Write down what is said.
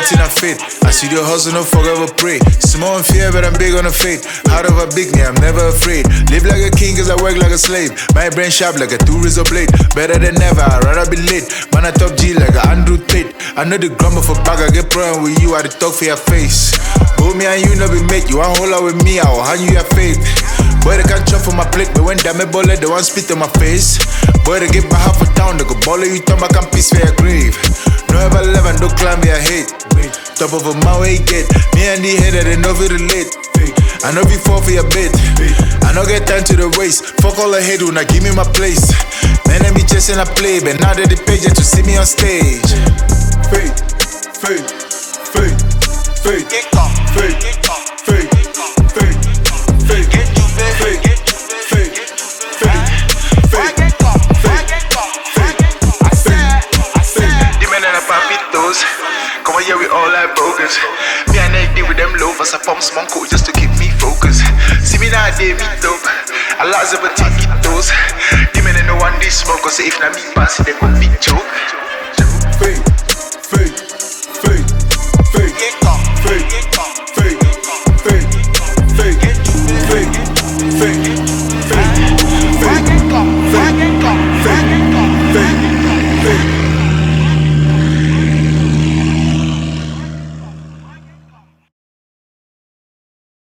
everything I fit. I see the hustle, no forever pray. Small and fear, but I'm big on the faith. Heart of a big man, I'm never afraid. Live like a king, cause I work like a slave. My brain sharp like a two-razor blade. Better than ever, I'd rather be late. Man, I top G like a Andrew Tate. I know the grumble for bag, I get praying with you, I the talk for your face. Hold me and you, no be mate. You want hold out with me, I will hand you your faith. Boy, they can't chop for my plate, but when damn it bullet, they want spit on my face. Boy, they get my half a town, they go ball you, thumb, I can piece for your grave. No ever love and don't climb your hate. Top of a my way get. Me and the header, they know we relate. I know we fall for your bait. I know get time to the waist. Fuck all the hate, when I give me my place. Man, let me chasing a play, but now that the page to see me on stage. Fate, fate, fate, fate, fate, fate, fate. Come on, yeah, we all like brokers. Me and I deal with them lovers. I pump some coat just to keep me focused. See me now, they meet dope. I like to take it those. Them men no one they smoke, cause if not me pass it, they gon' be joke.